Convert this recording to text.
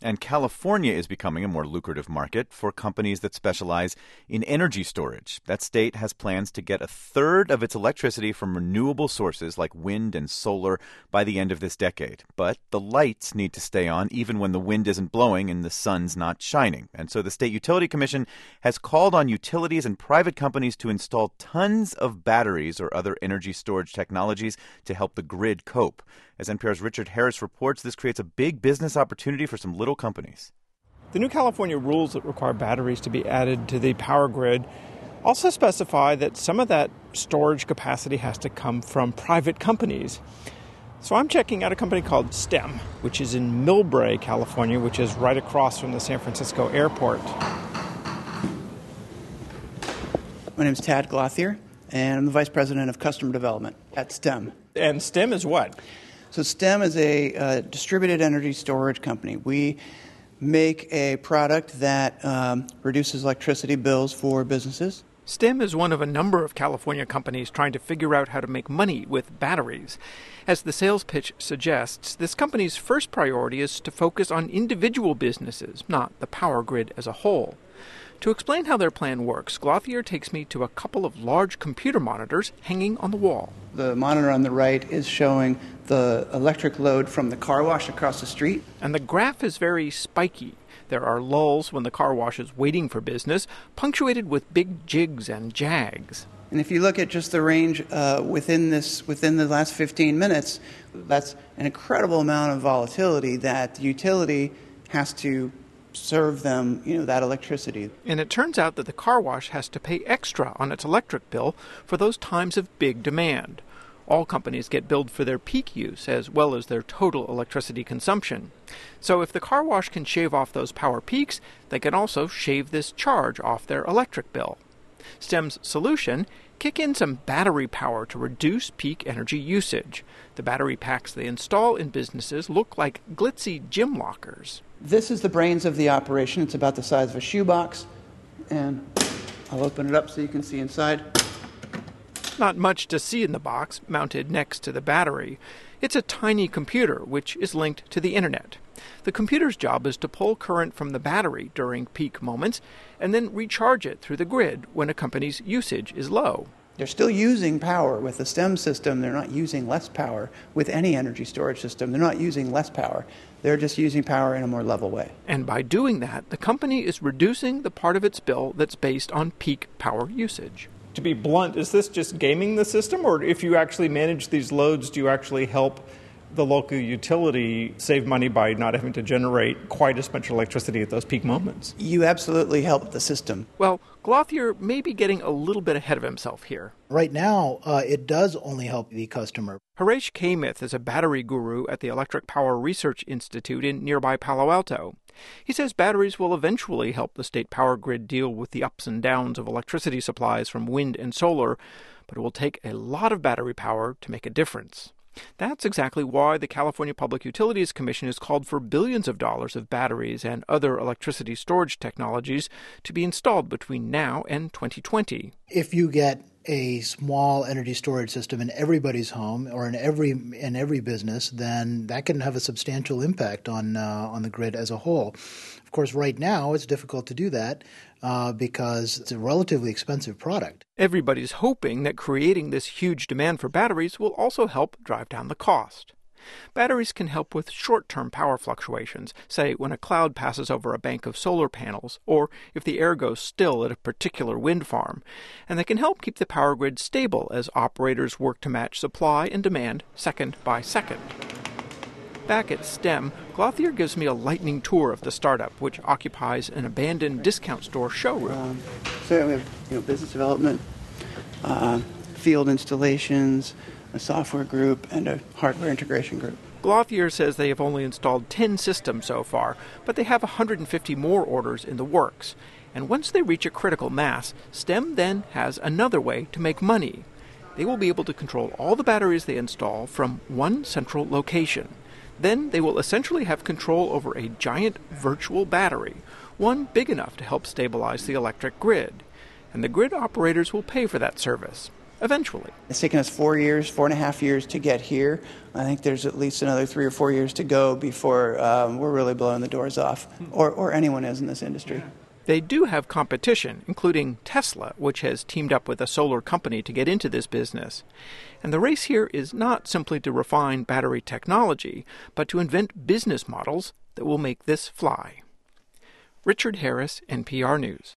And California is becoming a more lucrative market for companies that specialize in energy storage. That state has plans to get a third of its electricity from renewable sources like wind and solar by the end of this decade. But the lights need to stay on even when the wind isn't blowing and the sun's not shining. And so the State Utility Commission has called on utilities and private companies to install tons of batteries or other energy storage technologies to help the grid cope. As NPR's Richard Harris reports, this creates a big business opportunity for some little companies. The new California rules that require batteries to be added to the power grid also specify that some of that storage capacity has to come from private companies. So I'm checking out a company called STEM, which is in Millbrae, California, which is right across from the San Francisco airport. My name is Tad Glothier, and I'm the Vice President of Customer Development at STEM. And STEM is what? So STEM is a distributed energy storage company. We make a product that reduces electricity bills for businesses. STEM is one of a number of California companies trying to figure out how to make money with batteries. As the sales pitch suggests, this company's first priority is to focus on individual businesses, not the power grid as a whole. To explain how their plan works, Glothier takes me to a couple of large computer monitors hanging on the wall. The monitor on the right is showing the electric load from the car wash across the street. And the graph is very spiky. There are lulls when the car wash is waiting for business, punctuated with big jigs and jags. And if you look at just the range within the last 15 minutes, that's an incredible amount of volatility that the utility has to serve them, that electricity. And it turns out that the car wash has to pay extra on its electric bill for those times of big demand. All companies get billed for their peak use as well as their total electricity consumption. So if the car wash can shave off those power peaks, they can also shave this charge off their electric bill. STEM's solution: kick in some battery power to reduce peak energy usage. The battery packs they install in businesses look like glitzy gym lockers. This is the brains of the operation. It's about the size of a shoebox, and I'll open it up so you can see inside. Not much to see in the box, mounted next to the battery. It's a tiny computer, which is linked to the internet. The computer's job is to pull current from the battery during peak moments and then recharge it through the grid when a company's usage is low. They're still using power with the STEM system. They're not using less power with any energy storage system. They're not using less power. They're just using power in a more level way. And by doing that, the company is reducing the part of its bill that's based on peak power usage. To be blunt, is this just gaming the system? Or if you actually manage these loads, do you actually help the local utility save money by not having to generate quite as much electricity at those peak moments? You absolutely help the system. Well, Glothier may be getting a little bit ahead of himself here. Right now, it does only help the customer. Haresh Kamath is a battery guru at the Electric Power Research Institute in nearby Palo Alto. He says batteries will eventually help the state power grid deal with the ups and downs of electricity supplies from wind and solar, but it will take a lot of battery power to make a difference. That's exactly why the California Public Utilities Commission has called for billions of dollars of batteries and other electricity storage technologies to be installed between now and 2020. If you get a small energy storage system in everybody's home or in every business, then that can have a substantial impact on the grid as a whole. Of course, right now it's difficult to do that because it's a relatively expensive product. Everybody's hoping that creating this huge demand for batteries will also help drive down the cost. Batteries can help with short-term power fluctuations, say when a cloud passes over a bank of solar panels, or if the air goes still at a particular wind farm, and they can help keep the power grid stable as operators work to match supply and demand second by second. Back at STEM, Glothier gives me a lightning tour of the startup, which occupies an abandoned discount store showroom. So we have business development, field installations, a software group, and a hardware integration group. Glothier says they have only installed 10 systems so far, but they have 150 more orders in the works. And once they reach a critical mass, STEM then has another way to make money. They will be able to control all the batteries they install from one central location. Then they will essentially have control over a giant virtual battery, one big enough to help stabilize the electric grid. And the grid operators will pay for that service. eventually. It's taken us 4 years, 4.5 years to get here. I think there's at least another 3 or 4 years to go before we're really blowing the doors off, or anyone is in this industry. They do have competition, including Tesla, which has teamed up with a solar company to get into this business. And the race here is not simply to refine battery technology, but to invent business models that will make this fly. Richard Harris, NPR News.